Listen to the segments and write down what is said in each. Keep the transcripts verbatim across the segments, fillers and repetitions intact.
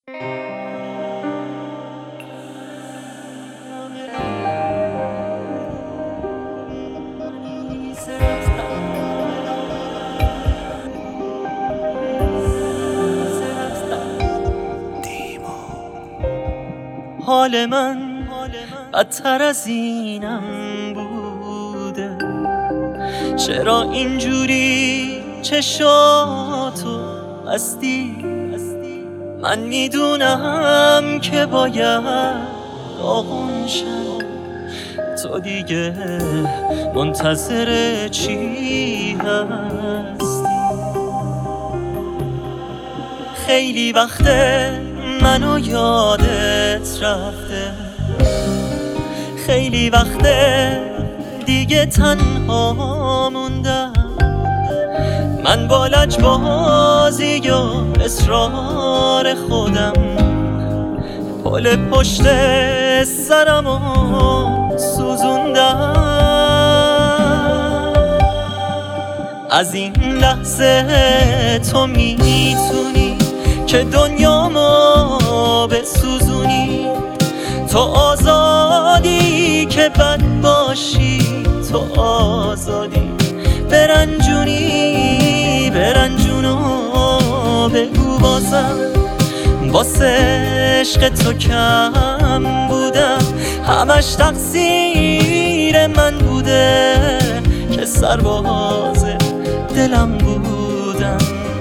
حال من بدتر از اینم بوده، چرا اینجوری چشاتو بستی؟ من میدونم که باید داغون شم، تو دیگه منتظر چی هستی؟ خیلی وقته منو یادت رفته، خیلی وقته دیگه تنها موندم. من با لجبازی و اصرار خودم پل پشت سرمو سوزوندم. از این لحظه تو میتونی که دنیامو بسوزونی، تو آزادی که بد باشی، تو آزادی برنجونی برنجونو بگو بازم واسه عشق تو کم بودم، همش تقصیر من بوده که سرباز دلم بودم.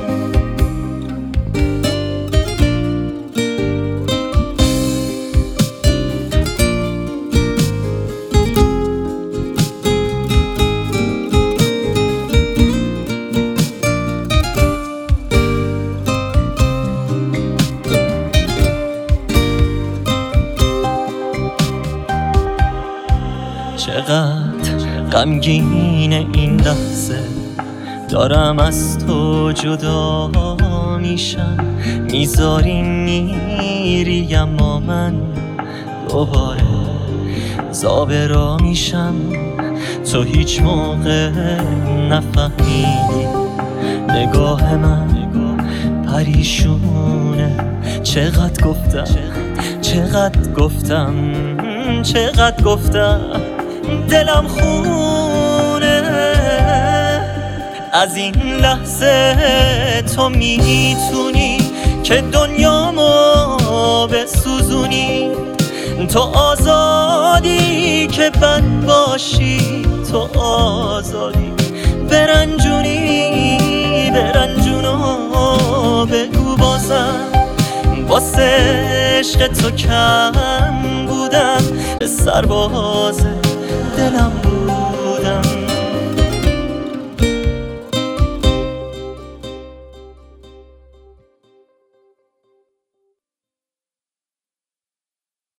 چقدر غمگین این لحظه، دارم از تو جدا میشم، میذاری میری اما من دوباره زابرا میشم. تو هیچ موقع نفهمیدی نگاه من پریشونه، چقدر گفتم چقدر گفتم چقدر گفتم دلم خونه. از این لحظه تو میتونی که دنیامو بسوزونی، تو آزادی که بد باشی، تو آزادی برنجونی برنجونو بگو بازم واسه عشق تو کم بودم، سرباز دلم بود.